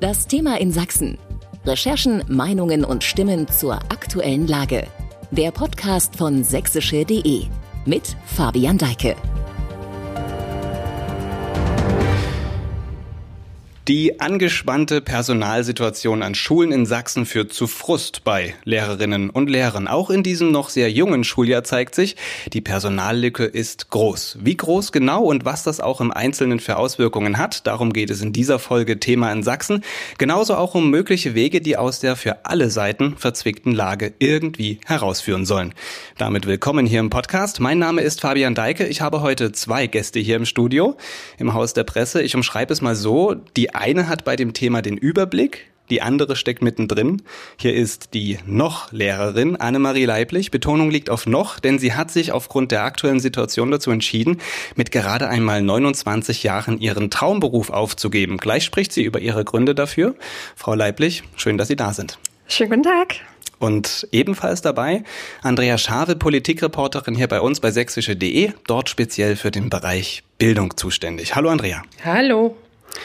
Das Thema in Sachsen. Recherchen, Meinungen und Stimmen zur aktuellen Lage. Der Podcast von sächsische.de mit Fabian Deike. Die angespannte Personalsituation an Schulen in Sachsen führt zu Frust bei Lehrerinnen und Lehrern. Auch in diesem noch sehr jungen Schuljahr zeigt sich, die Personallücke ist groß. Wie groß genau und was das auch im Einzelnen für Auswirkungen hat, darum geht es in dieser Folge Thema in Sachsen. Genauso auch um mögliche Wege, die aus der für alle Seiten verzwickten Lage irgendwie herausführen sollen. Damit willkommen hier im Podcast. Mein Name ist Fabian Deike. Ich habe heute 2 Gäste hier im Studio, im Haus der Presse. Ich umschreibe es mal so: Die eine hat bei dem Thema den Überblick, die andere steckt mittendrin. Hier ist die Noch-Lehrerin Annemarie Leiblich. Betonung liegt auf noch, denn sie hat sich aufgrund der aktuellen Situation dazu entschieden, mit gerade einmal 29 Jahren ihren Traumberuf aufzugeben. Gleich spricht sie über ihre Gründe dafür. Frau Leiblich, schön, dass Sie da sind. Schönen guten Tag. Und ebenfalls dabei Andrea Schawe, Politikreporterin hier bei uns bei sächsische.de, dort speziell für den Bereich Bildung zuständig. Hallo Andrea. Hallo.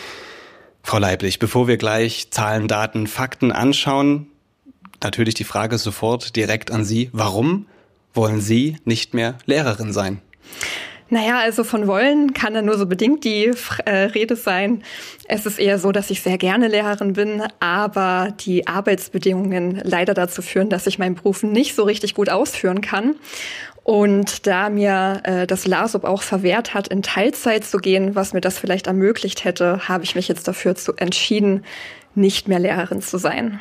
Frau Leiblich, bevor wir gleich Zahlen, Daten, Fakten anschauen, natürlich die Frage sofort direkt an Sie. Warum wollen Sie nicht mehr Lehrerin sein? Naja, also von wollen kann da nur so bedingt die Rede sein. Es ist eher so, dass ich sehr gerne Lehrerin bin, aber die Arbeitsbedingungen leider dazu führen, dass ich meinen Beruf nicht so richtig gut ausführen kann. Und da mir das LASUB auch verwehrt hat, in Teilzeit zu gehen, was mir das vielleicht ermöglicht hätte, habe ich mich jetzt dafür entschieden, nicht mehr Lehrerin zu sein.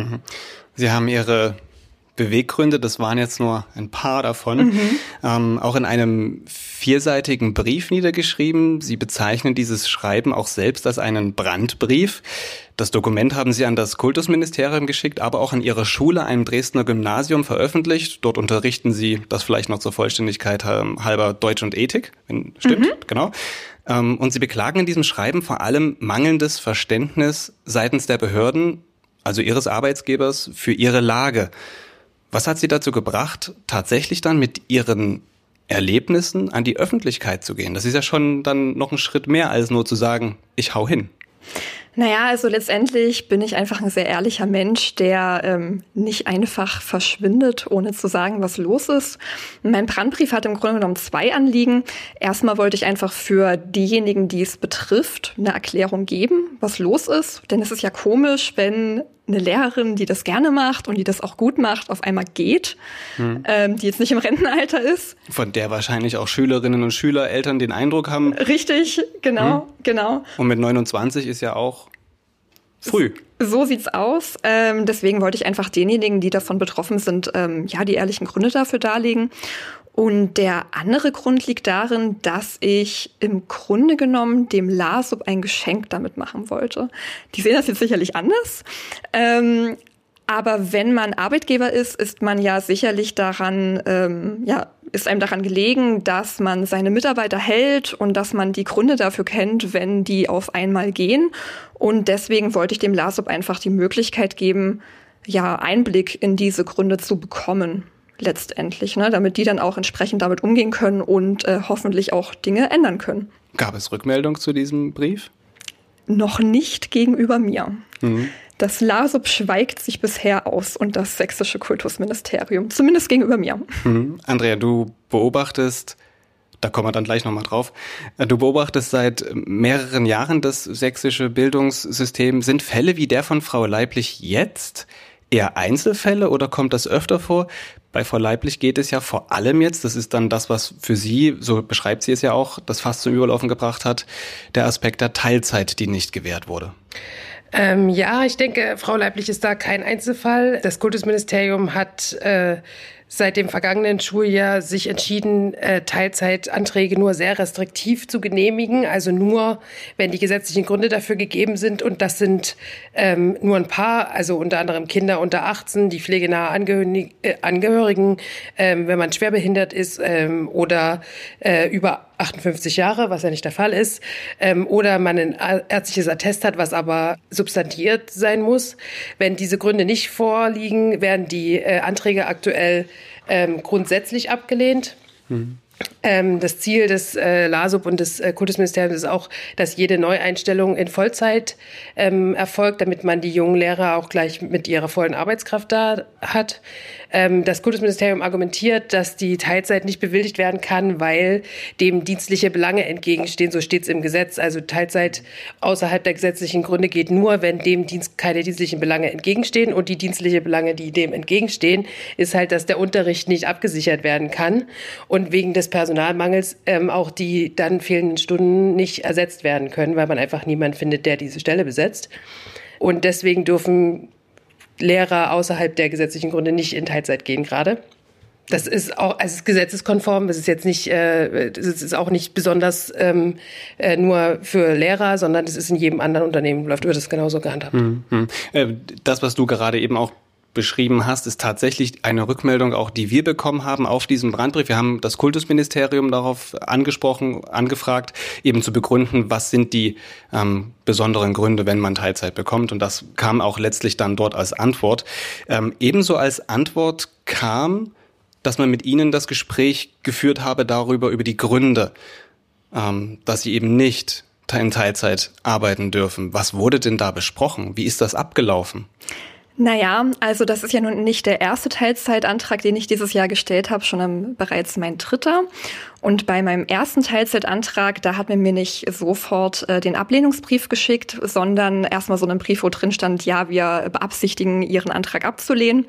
Sie haben Ihre Beweggründe, das waren jetzt nur ein paar davon, auch in einem 4-seitigen Brief niedergeschrieben. Sie bezeichnen dieses Schreiben auch selbst als einen Brandbrief. Das Dokument haben Sie an das Kultusministerium geschickt, aber auch an Ihre Schule, einem Dresdner Gymnasium, veröffentlicht. Dort unterrichten Sie, das vielleicht noch zur Vollständigkeit halber, Deutsch und Ethik. Stimmt, genau. Und Sie beklagen in diesem Schreiben vor allem mangelndes Verständnis seitens der Behörden, also Ihres Arbeitgebers, für Ihre Lage. Was hat Sie dazu gebracht, tatsächlich dann mit Ihren Erlebnissen an die Öffentlichkeit zu gehen? Das ist ja schon dann noch ein Schritt mehr, als nur zu sagen, ich hau hin. Naja, also letztendlich bin ich einfach ein sehr ehrlicher Mensch, der nicht einfach verschwindet, ohne zu sagen, was los ist. Mein Brandbrief hat im Grunde genommen 2 Anliegen. Erstmal wollte ich einfach für diejenigen, die es betrifft, eine Erklärung geben, was los ist. Denn es ist ja komisch, wenn eine Lehrerin, die das gerne macht und die das auch gut macht, auf einmal geht, die jetzt nicht im Rentenalter ist. Von der wahrscheinlich auch Schülerinnen und Schüler, Eltern den Eindruck haben. Richtig, genau. Und mit 29 ist ja auch früh. So sieht's aus. Deswegen wollte ich einfach denjenigen, die davon betroffen sind, die ehrlichen Gründe dafür darlegen. Und der andere Grund liegt darin, dass ich im Grunde genommen dem LASUB ein Geschenk damit machen wollte. Die sehen das jetzt sicherlich anders. Aber wenn man Arbeitgeber ist man ja sicherlich daran, ist einem daran gelegen, dass man seine Mitarbeiter hält und dass man die Gründe dafür kennt, wenn die auf einmal gehen. Und deswegen wollte ich dem LASUB einfach die Möglichkeit geben, Einblick in diese Gründe zu bekommen. Letztendlich, damit die dann auch entsprechend damit umgehen können und hoffentlich auch Dinge ändern können. Gab es Rückmeldung zu diesem Brief? Noch nicht gegenüber mir. Das LASUB schweigt sich bisher aus und das sächsische Kultusministerium, zumindest gegenüber mir. Andrea, du beobachtest, da kommen wir dann gleich nochmal drauf, du beobachtest seit mehreren Jahren das sächsische Bildungssystem. Sind Fälle wie der von Frau Leiblich jetzt eher Einzelfälle oder kommt das öfter vor? Bei Frau Leiblich geht es ja vor allem jetzt, das ist dann das, was für Sie, so beschreibt sie es ja auch, das fast zum Überlaufen gebracht hat, der Aspekt der Teilzeit, die nicht gewährt wurde. Ich denke, Frau Leiblich ist da kein Einzelfall. Das Kultusministerium hat seit dem vergangenen Schuljahr sich entschieden, Teilzeitanträge nur sehr restriktiv zu genehmigen, also nur, wenn die gesetzlichen Gründe dafür gegeben sind. Und das sind nur ein paar, also unter anderem Kinder unter 18, die pflegenahe Angehörigen, wenn man schwerbehindert ist oder über 58 Jahre, was ja nicht der Fall ist, oder man ein ärztliches Attest hat, was aber substantiiert sein muss. Wenn diese Gründe nicht vorliegen, werden die Anträge aktuell grundsätzlich abgelehnt. Das Ziel des LASUB und des Kultusministeriums ist auch, dass jede Neueinstellung in Vollzeit erfolgt, damit man die jungen Lehrer auch gleich mit ihrer vollen Arbeitskraft da hat. Das Kultusministerium argumentiert, dass die Teilzeit nicht bewilligt werden kann, weil dem dienstliche Belange entgegenstehen. So steht es im Gesetz. Also Teilzeit außerhalb der gesetzlichen Gründe geht nur, wenn dem keine dienstlichen Belange entgegenstehen. Und die dienstlichen Belange, die dem entgegenstehen, ist halt, dass der Unterricht nicht abgesichert werden kann und wegen des Personalmangels auch die dann fehlenden Stunden nicht ersetzt werden können, weil man einfach niemanden findet, der diese Stelle besetzt. Und deswegen dürfen Lehrer außerhalb der gesetzlichen Gründe nicht in Teilzeit gehen gerade. Das ist auch, also gesetzeskonform. Das ist jetzt nicht, das ist auch nicht besonders nur für Lehrer, sondern das ist in jedem anderen Unternehmen wird das genauso gehandhabt. Das, was du gerade eben auch beschrieben hast, ist tatsächlich eine Rückmeldung auch, die wir bekommen haben auf diesen Brandbrief. Wir haben das Kultusministerium darauf angefragt, eben zu begründen, was sind die besonderen Gründe, wenn man Teilzeit bekommt. Und das kam auch letztlich dann dort als Antwort. Ebenso als Antwort kam, dass man mit Ihnen das Gespräch geführt habe über die Gründe, dass Sie eben nicht in Teilzeit arbeiten dürfen. Was wurde denn da besprochen? Wie ist das abgelaufen? Naja, also das ist ja nun nicht der erste Teilzeitantrag, den ich dieses Jahr gestellt habe, schon bereits mein 3. Und bei meinem ersten Teilzeitantrag, da hat man mir nicht sofort den Ablehnungsbrief geschickt, sondern erstmal so einen Brief, wo drin stand, ja, wir beabsichtigen, Ihren Antrag abzulehnen.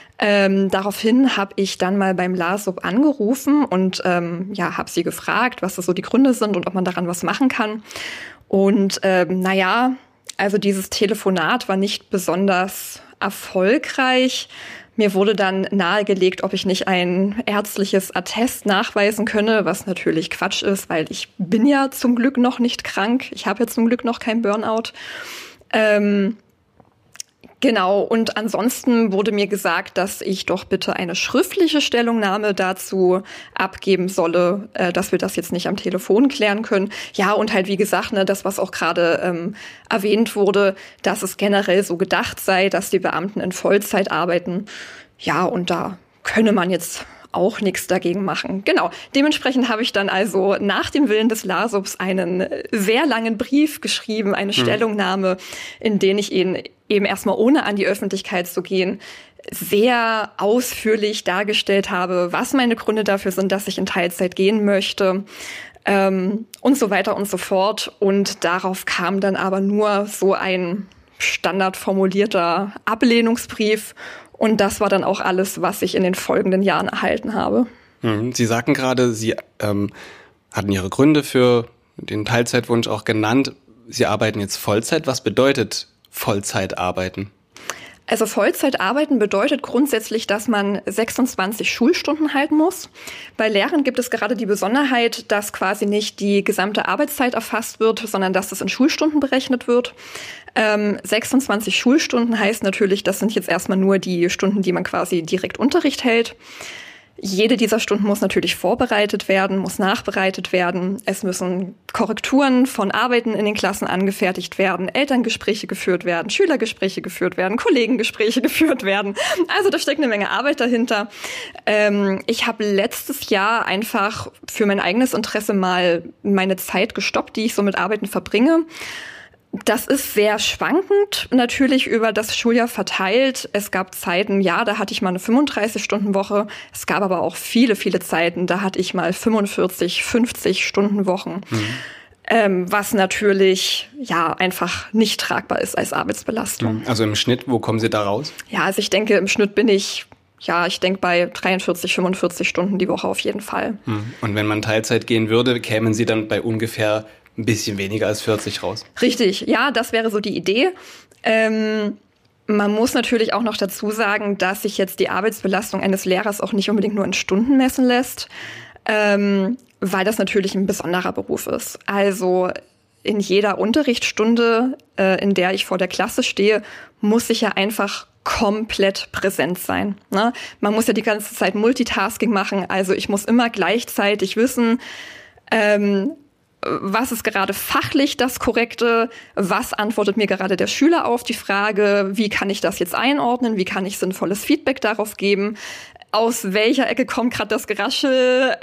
Daraufhin habe ich dann mal beim LASUB angerufen und habe sie gefragt, was das so die Gründe sind und ob man daran was machen kann. Und also dieses Telefonat war nicht besonders erfolgreich. Mir wurde dann nahegelegt, ob ich nicht ein ärztliches Attest nachweisen könne, was natürlich Quatsch ist, weil ich bin ja zum Glück noch nicht krank. Ich habe ja zum Glück noch kein Burnout. Genau, und ansonsten wurde mir gesagt, dass ich doch bitte eine schriftliche Stellungnahme dazu abgeben solle, dass wir das jetzt nicht am Telefon klären können. Ja, und halt wie gesagt, das, was auch gerade erwähnt wurde, dass es generell so gedacht sei, dass die Beamten in Vollzeit arbeiten. Ja, und da könne man jetzt auch nichts dagegen machen. Genau, dementsprechend habe ich dann also nach dem Willen des LASUBs einen sehr langen Brief geschrieben, eine Stellungnahme, in den ich ihn eben erstmal ohne an die Öffentlichkeit zu gehen, sehr ausführlich dargestellt habe, was meine Gründe dafür sind, dass ich in Teilzeit gehen möchte und so weiter und so fort. Und darauf kam dann aber nur so ein standardformulierter Ablehnungsbrief. Und das war dann auch alles, was ich in den folgenden Jahren erhalten habe. Sie sagten gerade, Sie hatten Ihre Gründe für den Teilzeitwunsch auch genannt. Sie arbeiten jetzt Vollzeit. Was bedeutet Vollzeit arbeiten? Also Vollzeit arbeiten bedeutet grundsätzlich, dass man 26 Schulstunden halten muss. Bei Lehrern gibt es gerade die Besonderheit, dass quasi nicht die gesamte Arbeitszeit erfasst wird, sondern dass das in Schulstunden berechnet wird. 26 Schulstunden heißt natürlich, das sind jetzt erstmal nur die Stunden, die man quasi direkt Unterricht hält. Jede dieser Stunden muss natürlich vorbereitet werden, muss nachbereitet werden. Es müssen Korrekturen von Arbeiten in den Klassen angefertigt werden, Elterngespräche geführt werden, Schülergespräche geführt werden, Kollegengespräche geführt werden. Also da steckt eine Menge Arbeit dahinter. Ich habe letztes Jahr einfach für mein eigenes Interesse mal meine Zeit gestoppt, die ich so mit Arbeiten verbringe. Das ist sehr schwankend, natürlich über das Schuljahr verteilt. Es gab Zeiten, ja, da hatte ich mal eine 35-Stunden-Woche. Es gab aber auch viele, viele Zeiten, da hatte ich mal 45, 50-Stunden-Wochen. Was natürlich, ja, einfach nicht tragbar ist als Arbeitsbelastung. Also im Schnitt, wo kommen Sie da raus? Ja, also ich denke, im Schnitt bin ich denke bei 43, 45 Stunden die Woche auf jeden Fall. Und wenn man Teilzeit gehen würde, kämen Sie dann bei ungefähr ein bisschen weniger als 40 raus? Richtig, ja, das wäre so die Idee. Man muss natürlich auch noch dazu sagen, dass sich jetzt die Arbeitsbelastung eines Lehrers auch nicht unbedingt nur in Stunden messen lässt, weil das natürlich ein besonderer Beruf ist. Also in jeder Unterrichtsstunde, in der ich vor der Klasse stehe, muss ich ja einfach komplett präsent sein. Ne? Man muss ja die ganze Zeit Multitasking machen, also ich muss immer gleichzeitig wissen, was ist gerade fachlich das Korrekte? Was antwortet mir gerade der Schüler auf die Frage? Wie kann ich das jetzt einordnen? Wie kann ich sinnvolles Feedback darauf geben? aus welcher Ecke kommt gerade das Geraschel,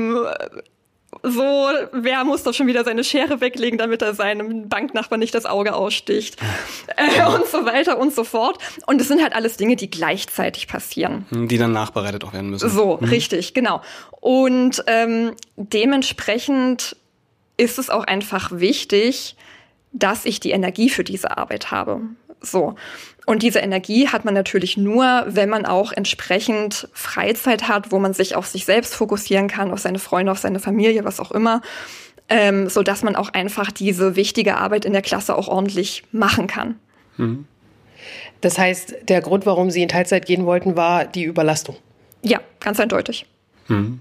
so, wer muss doch schon wieder seine Schere weglegen, damit er seinem Banknachbarn nicht das Auge aussticht und so weiter und so fort. Und es sind halt alles Dinge, die gleichzeitig passieren. Die dann nachbereitet auch werden müssen. So, richtig, genau. Und dementsprechend ist es auch einfach wichtig, dass ich die Energie für diese Arbeit habe. So. Und diese Energie hat man natürlich nur, wenn man auch entsprechend Freizeit hat, wo man sich auf sich selbst fokussieren kann, auf seine Freunde, auf seine Familie, was auch immer, so dass man auch einfach diese wichtige Arbeit in der Klasse auch ordentlich machen kann. Mhm. Das heißt, der Grund, warum Sie in Teilzeit gehen wollten, war die Überlastung? Ja, ganz eindeutig. Mhm.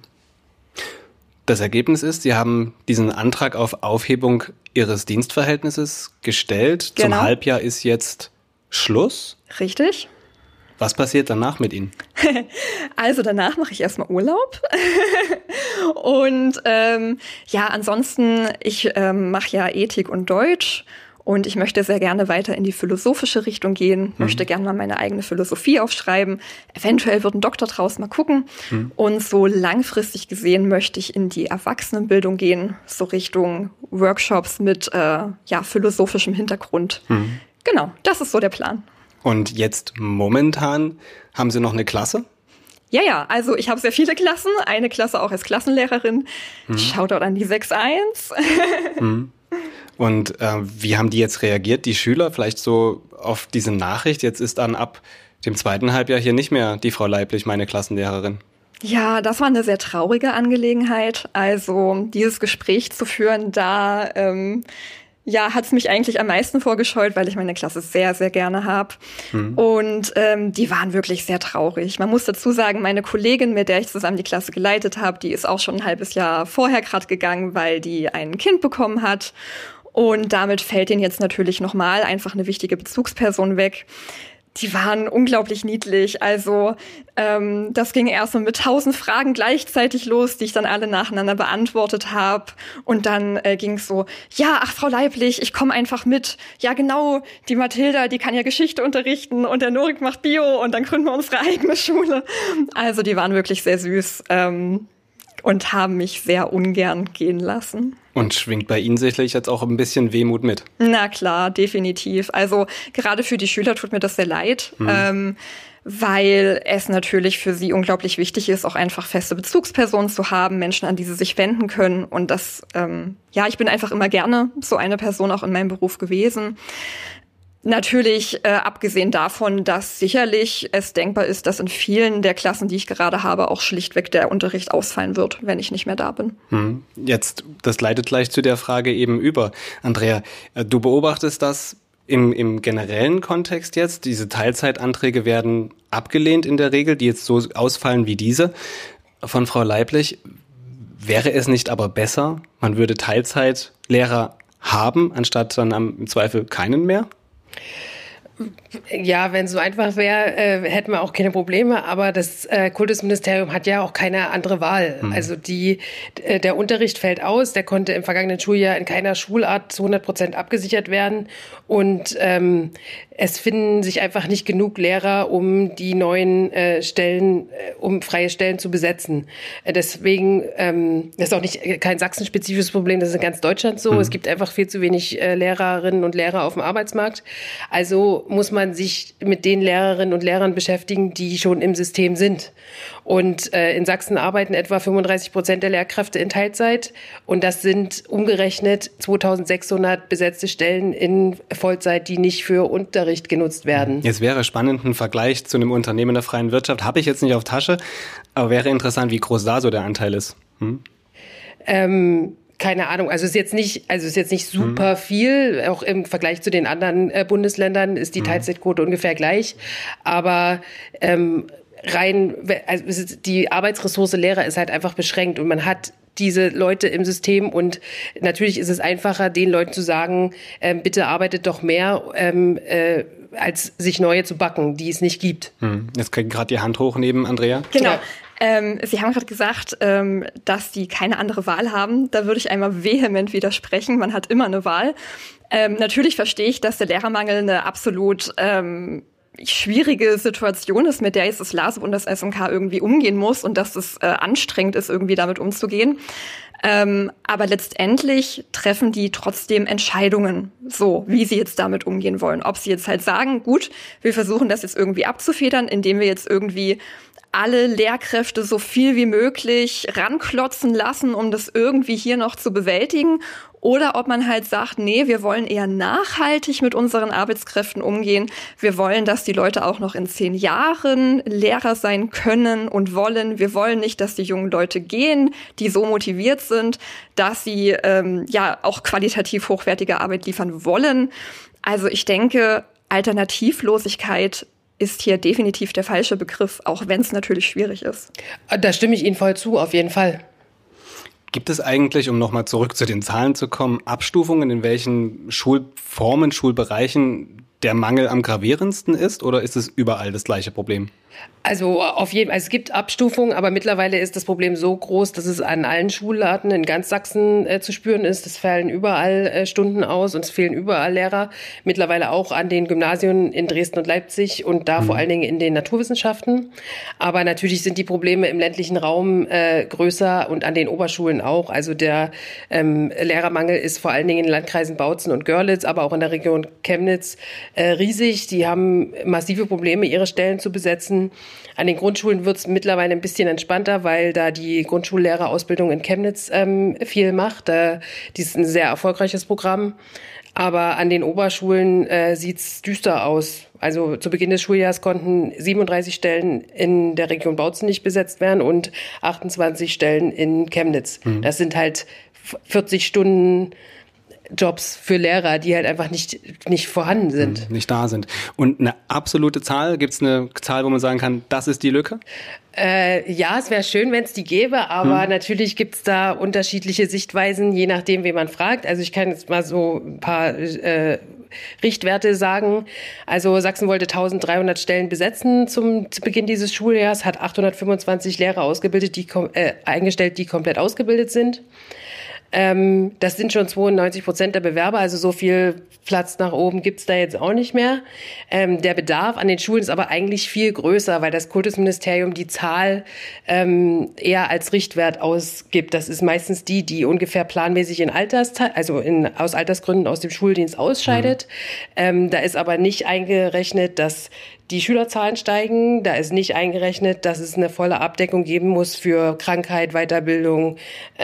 Das Ergebnis ist, Sie haben diesen Antrag auf Aufhebung Ihres Dienstverhältnisses gestellt. Genau. Zum Halbjahr ist jetzt Schluss. Richtig. Was passiert danach mit Ihnen? Also danach mache ich erstmal Urlaub. Und ansonsten, ich mache ja Ethik und Deutsch. Und ich möchte sehr gerne weiter in die philosophische Richtung gehen, möchte gerne mal meine eigene Philosophie aufschreiben. Eventuell wird ein Doktor draus, mal gucken. Und so langfristig gesehen möchte ich in die Erwachsenenbildung gehen, so Richtung Workshops mit philosophischem Hintergrund. Genau, das ist so der Plan. Und jetzt momentan haben Sie noch eine Klasse? Ja, also ich habe sehr viele Klassen, eine Klasse auch als Klassenlehrerin. Shoutout an die 6.1. Und wie haben die jetzt reagiert, die Schüler, vielleicht so auf diese Nachricht? Jetzt ist dann ab dem zweiten Halbjahr hier nicht mehr die Frau Leiblich meine Klassenlehrerin. Ja, das war eine sehr traurige Angelegenheit. Also dieses Gespräch zu führen, da hat es mich eigentlich am meisten vorgescheut, weil ich meine Klasse sehr, sehr gerne habe. Und die waren wirklich sehr traurig. Man muss dazu sagen, meine Kollegin, mit der ich zusammen die Klasse geleitet habe, die ist auch schon ein halbes Jahr vorher gerade gegangen, weil die ein Kind bekommen hat. Und damit fällt denen jetzt natürlich nochmal einfach eine wichtige Bezugsperson weg. Die waren unglaublich niedlich. Also das ging erstmal mit 1000 Fragen gleichzeitig los, die ich dann alle nacheinander beantwortet habe. Und dann ging es so, Frau Leiblich, ich komme einfach mit. Ja, genau, die Mathilda, die kann ja Geschichte unterrichten und der Norik macht Bio und dann gründen wir unsere eigene Schule. Also die waren wirklich sehr süß und haben mich sehr ungern gehen lassen. Und schwingt bei Ihnen sicherlich jetzt auch ein bisschen Wehmut mit? Na klar, definitiv. Also gerade für die Schüler tut mir das sehr leid, weil es natürlich für sie unglaublich wichtig ist, auch einfach feste Bezugspersonen zu haben, Menschen, an die sie sich wenden können. Und das, ich bin einfach immer gerne so eine Person auch in meinem Beruf gewesen. Natürlich, abgesehen davon, dass sicherlich es denkbar ist, dass in vielen der Klassen, die ich gerade habe, auch schlichtweg der Unterricht ausfallen wird, wenn ich nicht mehr da bin. Jetzt, das leitet gleich zu der Frage eben über. Andrea, du beobachtest das im generellen Kontext jetzt. Diese Teilzeitanträge werden abgelehnt in der Regel, die jetzt so ausfallen wie diese von Frau Leiblich. Wäre es nicht aber besser, man würde Teilzeitlehrer haben, anstatt dann im Zweifel keinen mehr? Ja, wenn es so einfach wäre, hätten wir auch keine Probleme. Aber das Kultusministerium hat ja auch keine andere Wahl. Also der Unterricht fällt aus. Der konnte im vergangenen Schuljahr in keiner Schulart zu 100% abgesichert werden. Und es finden sich einfach nicht genug Lehrer, um die neuen Stellen, um freie Stellen zu besetzen. Deswegen das ist auch kein sachsenspezifisches Problem. Das ist in ganz Deutschland so. Es gibt einfach viel zu wenig Lehrerinnen und Lehrer auf dem Arbeitsmarkt. Also muss man sich mit den Lehrerinnen und Lehrern beschäftigen, die schon im System sind. Und in Sachsen arbeiten etwa 35% der Lehrkräfte in Teilzeit. Und das sind umgerechnet 2600 besetzte Stellen in Vollzeit, die nicht für Unterricht genutzt werden. Jetzt wäre spannend ein Vergleich zu einem Unternehmen der freien Wirtschaft. Habe ich jetzt nicht auf Tasche, aber wäre interessant, wie groß da so der Anteil ist. Keine Ahnung, also ist jetzt nicht super viel. Auch im Vergleich zu den anderen Bundesländern ist die Teilzeitquote ungefähr gleich. Aber die Arbeitsressource Lehrer ist halt einfach beschränkt und man hat diese Leute im System und natürlich ist es einfacher, den Leuten zu sagen, bitte arbeitet doch mehr, als sich neue zu backen, die es nicht gibt. Jetzt kriegt gerade die Hand hoch neben Andrea. Genau. Ja. Sie haben gerade gesagt, dass die keine andere Wahl haben. Da würde ich einmal vehement widersprechen. Man hat immer eine Wahl. Natürlich verstehe ich, dass der Lehrermangel eine absolut schwierige Situation ist, mit der jetzt das LASEB und das SMK irgendwie umgehen muss und dass es anstrengend ist, irgendwie damit umzugehen. Aber letztendlich treffen die trotzdem Entscheidungen, so wie sie jetzt damit umgehen wollen. Ob sie jetzt halt sagen, gut, wir versuchen das jetzt irgendwie abzufedern, indem wir jetzt irgendwie alle Lehrkräfte so viel wie möglich ranklotzen lassen, um das irgendwie hier noch zu bewältigen. Oder ob man halt sagt, nee, wir wollen eher nachhaltig mit unseren Arbeitskräften umgehen. Wir wollen, dass die Leute auch noch in 10 Jahren Lehrer sein können und wollen. Wir wollen nicht, dass die jungen Leute gehen, die so motiviert sind, dass sie auch qualitativ hochwertige Arbeit liefern wollen. Also ich denke, Alternativlosigkeit ist hier definitiv der falsche Begriff, auch wenn es natürlich schwierig ist. Da stimme ich Ihnen voll zu, auf jeden Fall. Gibt es eigentlich, um nochmal zurück zu den Zahlen zu kommen, Abstufungen, in welchen Schulformen, Schulbereichen der Mangel am gravierendsten ist, oder ist es überall das gleiche Problem? Also auf jeden Fall, es gibt Abstufungen, aber mittlerweile ist das Problem so groß, dass es an allen Schularten in ganz Sachsen zu spüren ist. Es fallen überall Stunden aus und es fehlen überall Lehrer. Mittlerweile auch an den Gymnasien in Dresden und Leipzig und da vor allen Dingen in den Naturwissenschaften. Aber natürlich sind die Probleme im ländlichen Raum größer und an den Oberschulen auch. Also der Lehrermangel ist vor allen Dingen in den Landkreisen Bautzen und Görlitz, aber auch in der Region Chemnitz riesig. Die haben massive Probleme, ihre Stellen zu besetzen. An den Grundschulen wird es mittlerweile ein bisschen entspannter, weil da die Grundschullehrerausbildung in Chemnitz viel macht. Dies ist ein sehr erfolgreiches Programm. Aber an den Oberschulen sieht's düster aus. Also zu Beginn des Schuljahres konnten 37 Stellen in der Region Bautzen nicht besetzt werden und 28 Stellen in Chemnitz. Das sind halt 40 Stunden Jobs für Lehrer, die halt einfach nicht vorhanden sind. Nicht da sind. Und eine absolute Zahl? Gibt es eine Zahl, wo man sagen kann, das ist die Lücke? Ja, es wäre schön, wenn es die gäbe, aber natürlich gibt es da unterschiedliche Sichtweisen, je nachdem, wen man fragt. Also ich kann jetzt mal so ein paar Richtwerte sagen. Also Sachsen wollte 1300 Stellen besetzen zu Beginn dieses Schuljahres, hat 825 Lehrer eingestellt, die komplett ausgebildet sind. Das sind schon 92% der Bewerber, also so viel Platz nach oben gibt's da jetzt auch nicht mehr. Der Bedarf an den Schulen ist aber eigentlich viel größer, weil das Kultusministerium die Zahl eher als Richtwert ausgibt. Das ist meistens die ungefähr planmäßig aus Altersgründen aus dem Schuldienst ausscheidet. Da ist aber nicht eingerechnet, dass die Schülerzahlen steigen. Da ist nicht eingerechnet, dass es eine volle Abdeckung geben muss für Krankheit, Weiterbildung,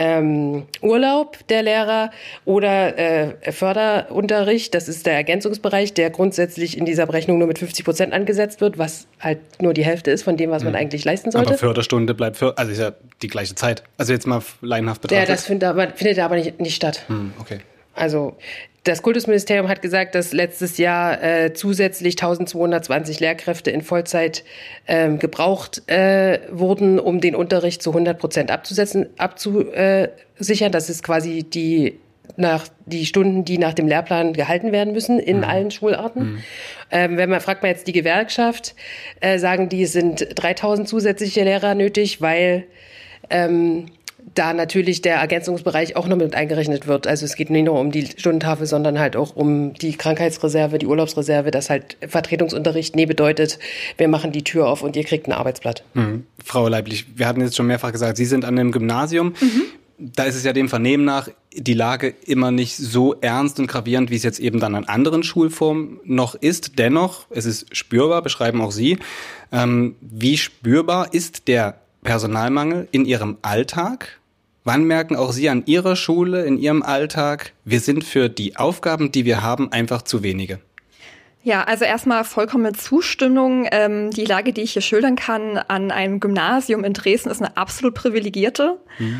Urlaub der Lehrer oder Förderunterricht. Das ist der Ergänzungsbereich, der grundsätzlich in dieser Berechnung nur mit 50% angesetzt wird, was halt nur die Hälfte ist von dem, was man eigentlich leisten sollte. Aber Förderstunde bleibt also ist ja die gleiche Zeit. Also jetzt mal laienhaft betrachtet. Ja, das findet aber nicht statt. Okay. Also das Kultusministerium hat gesagt, dass letztes Jahr zusätzlich 1220 Lehrkräfte in Vollzeit gebraucht wurden, um den Unterricht zu 100% abzusichern. Das ist quasi die Stunden, die nach dem Lehrplan gehalten werden müssen in allen Schularten. Fragt man jetzt die Gewerkschaft, sagen die, es sind 3000 zusätzliche Lehrer nötig, weil da natürlich der Ergänzungsbereich auch noch mit eingerechnet wird. Also es geht nicht nur um die Stundentafel, sondern halt auch um die Krankheitsreserve, die Urlaubsreserve, dass halt Vertretungsunterricht bedeutet, wir machen die Tür auf und ihr kriegt ein Arbeitsblatt. Frau Leiblich, wir hatten jetzt schon mehrfach gesagt, Sie sind an einem Gymnasium. Da ist es ja dem Vernehmen nach die Lage immer nicht so ernst und gravierend, wie es jetzt eben dann an anderen Schulformen noch ist. Dennoch, es ist spürbar, beschreiben auch Sie. Wie spürbar ist der Personalmangel in Ihrem Alltag? Wann merken auch Sie an Ihrer Schule, in Ihrem Alltag, wir sind für die Aufgaben, die wir haben, einfach zu wenige? Ja, also erstmal vollkommene Zustimmung. Die Lage, die ich hier schildern kann an einem Gymnasium in Dresden, ist eine absolut privilegierte.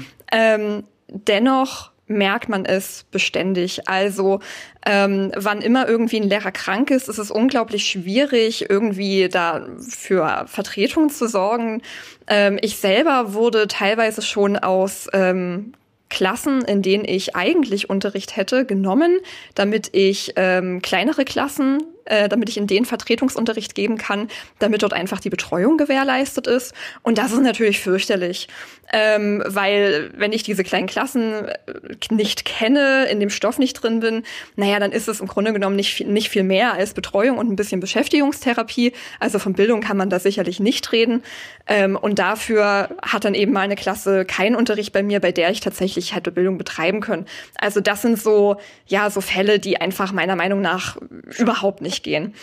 Dennoch merkt man es beständig. Also wann immer irgendwie ein Lehrer krank ist es unglaublich schwierig, irgendwie da für Vertretung zu sorgen. Ich selber wurde teilweise schon aus Klassen, in denen ich eigentlich Unterricht hätte, genommen, damit ich kleinere Klassen damit ich in den Vertretungsunterricht geben kann, damit dort einfach die Betreuung gewährleistet ist. Und das ist natürlich fürchterlich, weil wenn ich diese kleinen Klassen nicht kenne, in dem Stoff nicht drin bin, dann ist es im Grunde genommen nicht viel mehr als Betreuung und ein bisschen Beschäftigungstherapie. Also von Bildung kann man da sicherlich nicht reden. Und dafür hat dann eben mal eine Klasse keinen Unterricht bei mir, bei der ich tatsächlich halt Bildung betreiben kann. Also das sind so Fälle, die einfach meiner Meinung nach überhaupt nicht gehen.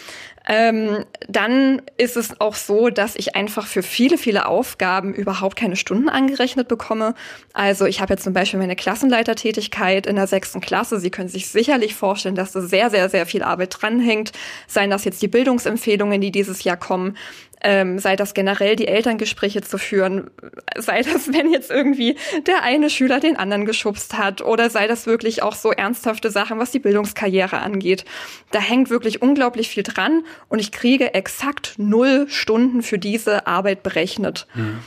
Dann ist es auch so, dass ich einfach für viele, viele Aufgaben überhaupt keine Stunden angerechnet bekomme. Also ich habe jetzt zum Beispiel meine Klassenleitertätigkeit in der 6. Klasse. Sie können sich sicherlich vorstellen, dass da sehr, sehr, sehr viel Arbeit dranhängt. Seien das jetzt die Bildungsempfehlungen, die dieses Jahr kommen, sei das generell die Elterngespräche zu führen, sei das, wenn jetzt irgendwie der eine Schüler den anderen geschubst hat oder sei das wirklich auch so ernsthafte Sachen, was die Bildungskarriere angeht. Da hängt wirklich unglaublich viel dran und ich kriege exakt 0 Stunden für diese Arbeit berechnet.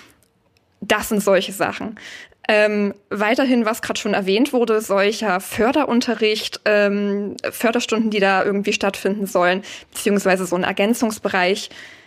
Das sind solche Sachen. Weiterhin, was gerade schon erwähnt wurde, solcher Förderunterricht, Förderstunden, die da irgendwie stattfinden sollen, beziehungsweise so ein Ergänzungsbereich,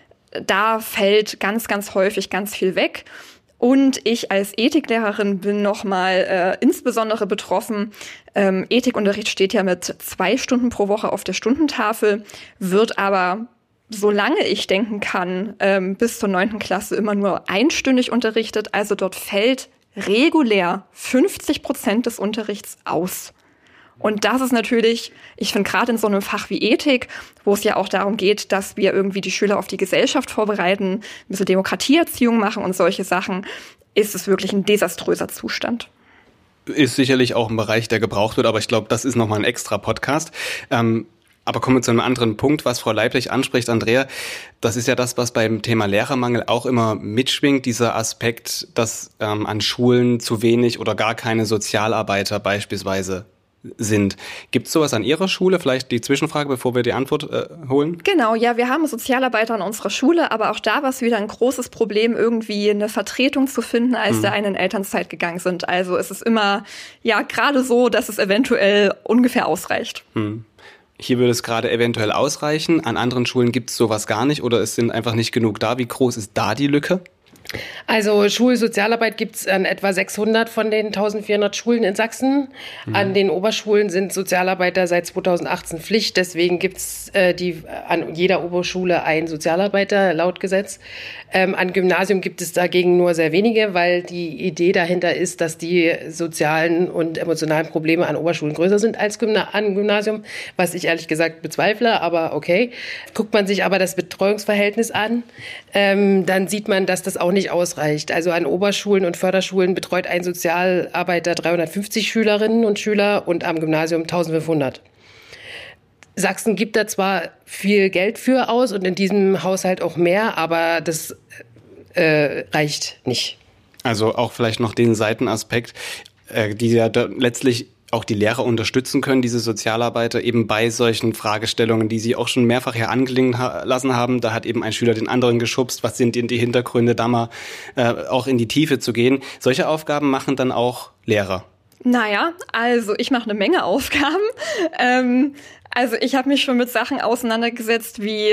da fällt ganz, ganz häufig ganz viel weg. Und ich als Ethiklehrerin bin nochmal insbesondere betroffen. Ethikunterricht steht ja mit 2 Stunden pro Woche auf der Stundentafel, wird aber, solange ich denken kann, bis zur 9. Klasse immer nur einstündig unterrichtet. Also dort fällt regulär 50% des Unterrichts aus. Und das ist natürlich, ich finde gerade in so einem Fach wie Ethik, wo es ja auch darum geht, dass wir irgendwie die Schüler auf die Gesellschaft vorbereiten, ein bisschen Demokratieerziehung machen und solche Sachen, ist es wirklich ein desaströser Zustand. Ist sicherlich auch ein Bereich, der gebraucht wird, aber ich glaube, das ist nochmal ein extra Podcast. Aber kommen wir zu einem anderen Punkt, was Frau Leiblich anspricht, Andrea. Das ist ja das, was beim Thema Lehrermangel auch immer mitschwingt, dieser Aspekt, dass an Schulen zu wenig oder gar keine Sozialarbeiter beispielsweise sind. Gibt es sowas an Ihrer Schule? Vielleicht die Zwischenfrage, bevor wir die Antwort holen? Genau, ja, wir haben Sozialarbeiter an unserer Schule, aber auch da war es wieder ein großes Problem, irgendwie eine Vertretung zu finden, als der einen in Elternzeit gegangen sind. Also es ist immer, gerade so, dass es eventuell ungefähr ausreicht. Hier würde es gerade eventuell ausreichen. An anderen Schulen gibt es sowas gar nicht oder es sind einfach nicht genug da. Wie groß ist da die Lücke? Also Schulsozialarbeit gibt es an etwa 600 von den 1400 Schulen in Sachsen. An den Oberschulen sind Sozialarbeiter seit 2018 Pflicht. Deswegen gibt es an jeder Oberschule einen Sozialarbeiter laut Gesetz. An Gymnasium gibt es dagegen nur sehr wenige, weil die Idee dahinter ist, dass die sozialen und emotionalen Probleme an Oberschulen größer sind als an Gymnasium, was ich ehrlich gesagt bezweifle, aber okay. Guckt man sich aber das Betreuungsverhältnis an, dann sieht man, dass das auch nicht ausreicht. Also an Oberschulen und Förderschulen betreut ein Sozialarbeiter 350 Schülerinnen und Schüler und am Gymnasium 1500. Sachsen gibt da zwar viel Geld für aus und in diesem Haushalt auch mehr, aber das reicht nicht. Also auch vielleicht noch den Seitenaspekt, die ja letztlich auch die Lehrer unterstützen können, diese Sozialarbeiter, eben bei solchen Fragestellungen, die Sie auch schon mehrfach hier anklingen lassen haben. Da hat eben ein Schüler den anderen geschubst. Was sind denn die Hintergründe, da mal auch in die Tiefe zu gehen? Solche Aufgaben machen dann auch Lehrer. Naja, also ich mache eine Menge Aufgaben. Also ich habe mich schon mit Sachen auseinandergesetzt wie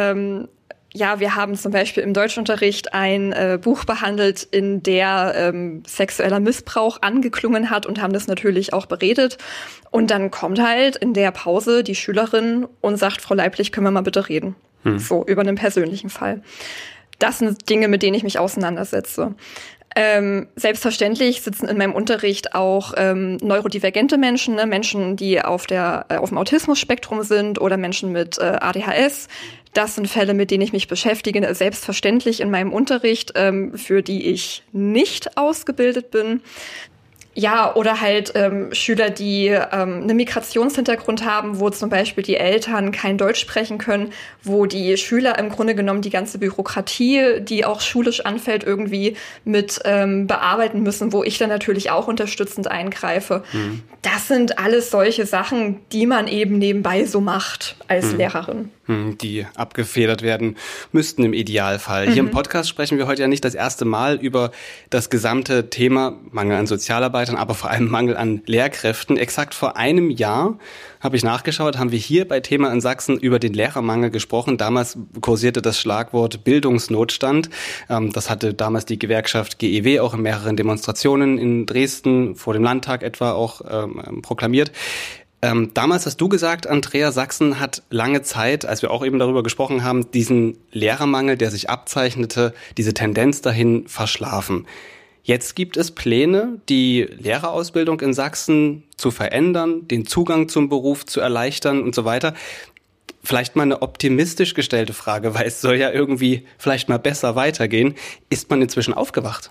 wir haben zum Beispiel im Deutschunterricht ein Buch behandelt, in der sexueller Missbrauch angeklungen hat und haben das natürlich auch beredet. Und dann kommt halt in der Pause die Schülerin und sagt, Frau Leiblich, können wir mal bitte reden? So, über einen persönlichen Fall. Das sind Dinge, mit denen ich mich auseinandersetze. Selbstverständlich sitzen in meinem Unterricht auch neurodivergente Menschen, ne? Menschen, die auf dem Autismus-Spektrum sind oder Menschen mit ADHS. Das sind Fälle, mit denen ich mich beschäftige, selbstverständlich in meinem Unterricht, für die ich nicht ausgebildet bin. Ja, oder halt Schüler, die einen Migrationshintergrund haben, wo zum Beispiel die Eltern kein Deutsch sprechen können, wo die Schüler im Grunde genommen die ganze Bürokratie, die auch schulisch anfällt, irgendwie mit bearbeiten müssen, wo ich dann natürlich auch unterstützend eingreife. Das sind alles solche Sachen, die man eben nebenbei so macht als Lehrerin. Die abgefedert werden müssten im Idealfall. Hier im Podcast sprechen wir heute ja nicht das erste Mal über das gesamte Thema Mangel an Sozialarbeitern Mitarbeitern, aber vor allem Mangel an Lehrkräften. Exakt vor einem Jahr, habe ich nachgeschaut, haben wir hier bei Thema in Sachsen über den Lehrermangel gesprochen. Damals kursierte das Schlagwort Bildungsnotstand. Das hatte damals die Gewerkschaft GEW auch in mehreren Demonstrationen in Dresden, vor dem Landtag etwa auch proklamiert. Damals hast du gesagt, Andrea, Sachsen hat lange Zeit, als wir auch eben darüber gesprochen haben, diesen Lehrermangel, der sich abzeichnete, diese Tendenz dahin verschlafen. Jetzt gibt es Pläne, die Lehrerausbildung in Sachsen zu verändern, den Zugang zum Beruf zu erleichtern und so weiter. Vielleicht mal eine optimistisch gestellte Frage, weil es soll ja irgendwie vielleicht mal besser weitergehen. Ist man inzwischen aufgewacht?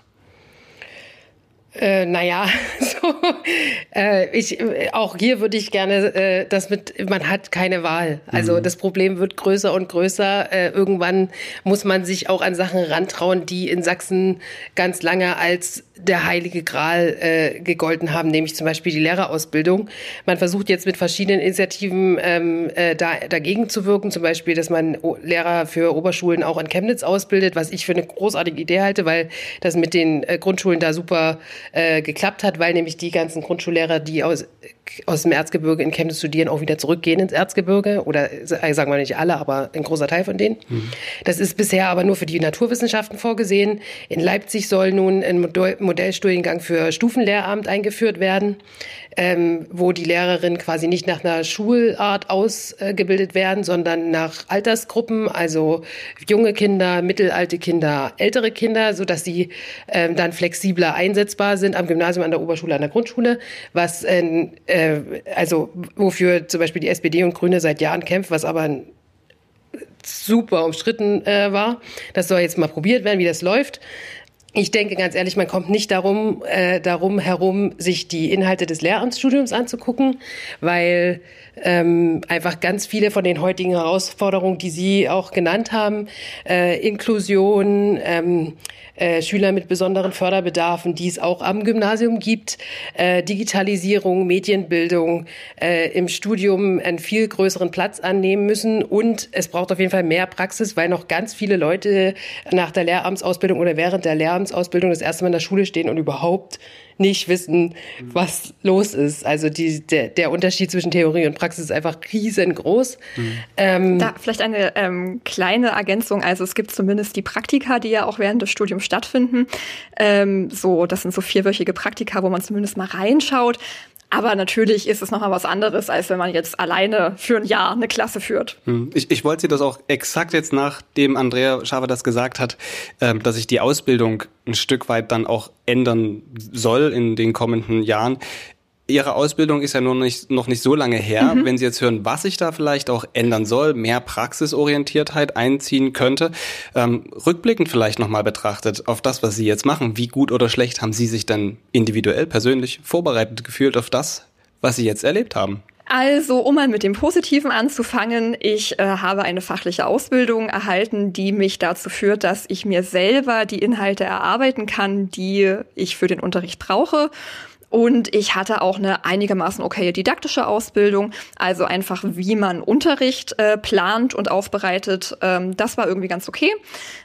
Auch hier würde ich gerne man hat keine Wahl. Also das Problem wird größer und größer. Irgendwann muss man sich auch an Sachen rantrauen, die in Sachsen ganz lange als der heilige Gral gegolten haben, nämlich zum Beispiel die Lehrerausbildung. Man versucht jetzt mit verschiedenen Initiativen dagegen zu wirken, zum Beispiel, dass man Lehrer für Oberschulen auch in Chemnitz ausbildet, was ich für eine großartige Idee halte, weil das mit den Grundschulen da super geklappt hat, weil nämlich die ganzen Grundschullehrer, die aus dem Erzgebirge in Chemnitz studieren, auch wieder zurückgehen ins Erzgebirge. Oder sagen wir nicht alle, aber ein großer Teil von denen. Das ist bisher aber nur für die Naturwissenschaften vorgesehen. In Leipzig soll nun ein Modellstudiengang für Stufenlehramt eingeführt werden, wo die Lehrerinnen quasi nicht nach einer Schulart ausgebildet werden, sondern nach Altersgruppen, also junge Kinder, mittelalte Kinder, ältere Kinder, sodass sie dann flexibler einsetzbar sind am Gymnasium, an der Oberschule, an der Grundschule, was wofür zum Beispiel die SPD und Grüne seit Jahren kämpft, was aber super umstritten war. Das soll jetzt mal probiert werden, wie das läuft. Ich denke ganz ehrlich, man kommt nicht darum herum, sich die Inhalte des Lehramtsstudiums anzugucken, weil einfach ganz viele von den heutigen Herausforderungen, die Sie auch genannt haben, Inklusion, Schüler mit besonderen Förderbedarfen, die es auch am Gymnasium gibt, Digitalisierung, Medienbildung im Studium einen viel größeren Platz annehmen müssen. Und es braucht auf jeden Fall mehr Praxis, weil noch ganz viele Leute nach der Lehramtsausbildung oder während der Lehramtsausbildung das erste Mal in der Schule stehen und überhaupt nicht wissen, was los ist. Also der Unterschied zwischen Theorie und Praxis ist einfach riesengroß. Da vielleicht eine kleine Ergänzung. Also es gibt zumindest die Praktika, die ja auch während des Studiums stattfinden. Das sind so 4-wöchige Praktika, wo man zumindest mal reinschaut. Aber natürlich ist es noch mal was anderes, als wenn man jetzt alleine für ein Jahr eine Klasse führt. Ich wollte Sie das auch exakt jetzt, nachdem Andrea Schafer das gesagt hat, dass sich die Ausbildung ein Stück weit dann auch ändern soll in den kommenden Jahren. Ihre Ausbildung ist ja noch nicht so lange her. Wenn Sie jetzt hören, was sich da vielleicht auch ändern soll, mehr Praxisorientiertheit einziehen könnte, rückblickend vielleicht nochmal betrachtet auf das, was Sie jetzt machen, wie gut oder schlecht haben Sie sich dann individuell, persönlich vorbereitet gefühlt auf das, was Sie jetzt erlebt haben? Also, um mal mit dem Positiven anzufangen, ich habe eine fachliche Ausbildung erhalten, die mich dazu führt, dass ich mir selber die Inhalte erarbeiten kann, die ich für den Unterricht brauche. Und ich hatte auch eine einigermaßen okaye didaktische Ausbildung, also einfach wie man Unterricht plant und aufbereitet. Das war irgendwie ganz okay.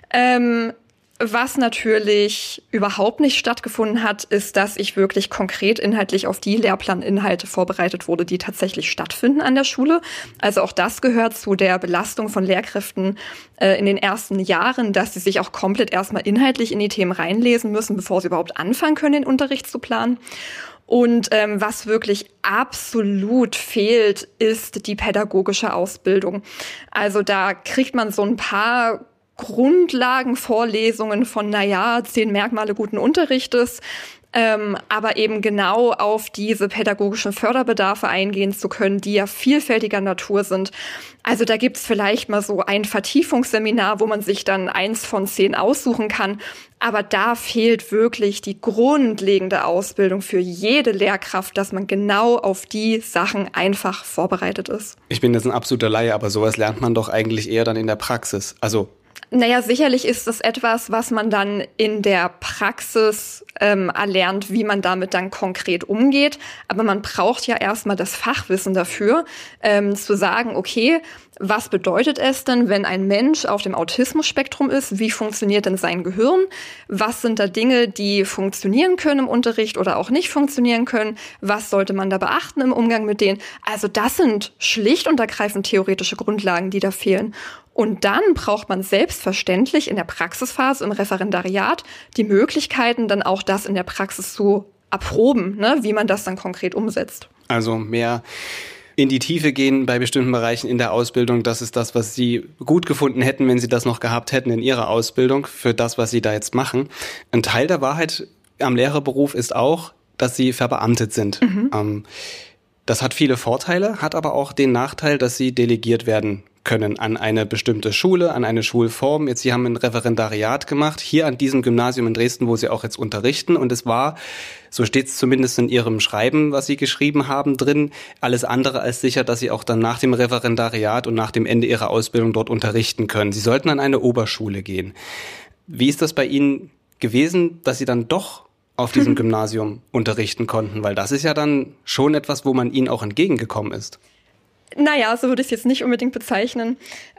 Was natürlich überhaupt nicht stattgefunden hat, ist, dass ich wirklich konkret inhaltlich auf die Lehrplaninhalte vorbereitet wurde, die tatsächlich stattfinden an der Schule. Also auch das gehört zu der Belastung von Lehrkräften in den ersten Jahren, dass sie sich auch komplett erstmal inhaltlich in die Themen reinlesen müssen, bevor sie überhaupt anfangen können, den Unterricht zu planen. Und was wirklich absolut fehlt, ist die pädagogische Ausbildung. Also da kriegt man so ein paar Grundlagenvorlesungen von, 10 Merkmale guten Unterrichtes, aber eben genau auf diese pädagogischen Förderbedarfe eingehen zu können, die ja vielfältiger Natur sind. Also da gibt's vielleicht mal so ein Vertiefungsseminar, wo man sich dann 1 von 10 aussuchen kann. Aber da fehlt wirklich die grundlegende Ausbildung für jede Lehrkraft, dass man genau auf die Sachen einfach vorbereitet ist. Ich bin jetzt ein absoluter Laie, aber sowas lernt man doch eigentlich eher dann in der Praxis. Sicherlich ist das etwas, was man dann in der Praxis erlernt, wie man damit dann konkret umgeht. Aber man braucht ja erstmal das Fachwissen dafür, zu sagen, okay, was bedeutet es denn, wenn ein Mensch auf dem Autismus-Spektrum ist? Wie funktioniert denn sein Gehirn? Was sind da Dinge, die funktionieren können im Unterricht oder auch nicht funktionieren können? Was sollte man da beachten im Umgang mit denen? Also das sind schlicht und ergreifend theoretische Grundlagen, die da fehlen. Und dann braucht man selbstverständlich in der Praxisphase, im Referendariat, die Möglichkeiten, dann auch das in der Praxis zu erproben, ne, wie man das dann konkret umsetzt. Also mehr in die Tiefe gehen bei bestimmten Bereichen in der Ausbildung. Das ist das, was Sie gut gefunden hätten, wenn Sie das noch gehabt hätten in Ihrer Ausbildung für das, was Sie da jetzt machen. Ein Teil der Wahrheit am Lehrerberuf ist auch, dass Sie verbeamtet sind. Das hat viele Vorteile, hat aber auch den Nachteil, dass Sie delegiert werden können an eine bestimmte Schule, an eine Schulform. Jetzt, Sie haben ein Referendariat gemacht, hier an diesem Gymnasium in Dresden, wo Sie auch jetzt unterrichten. Und es war, so steht es zumindest in Ihrem Schreiben, was Sie geschrieben haben, drin, alles andere als sicher, dass Sie auch dann nach dem Referendariat und nach dem Ende Ihrer Ausbildung dort unterrichten können. Sie sollten an eine Oberschule gehen. Wie ist das bei Ihnen gewesen, dass Sie dann doch auf diesem Gymnasium unterrichten konnten? Weil das ist ja dann schon etwas, wo man Ihnen auch entgegengekommen ist. Naja, so würde ich es jetzt nicht unbedingt bezeichnen.